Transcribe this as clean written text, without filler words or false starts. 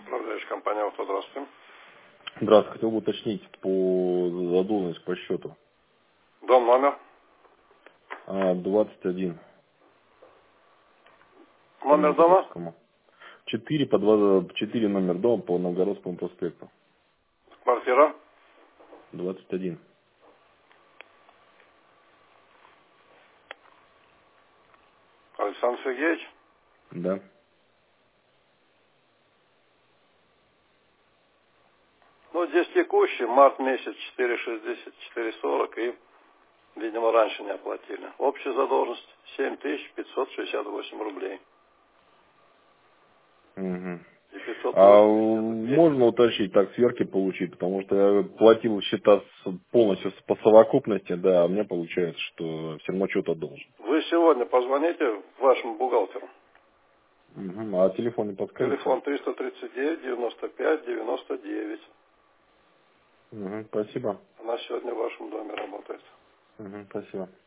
Управляющая компания «Авто», здравствуйте. Здравствуйте, хотел бы уточнить по задолженности по счету. Дом, номер. 21 по Номер дома. Новгородскому. 4 номер дома по Новгородскому проспекту. Квартира. 21. Александр Сергеевич. Да. Ну, здесь текущий, март месяц 4,60, 4,40 и, видимо, раньше не оплатили. Общая задолженность 7568 рублей. Угу. И 500 А долларов это 200. можно уточнить, так сверки получить, потому что я платил счета полностью по совокупности, да, а мне получается, что все равно что-то должен. Вы сегодня позвоните вашему бухгалтеру. Угу. А телефон не подскажете? Телефон 339 95 99. Угу. Спасибо. Она сегодня в вашем доме работает. Угу. Спасибо.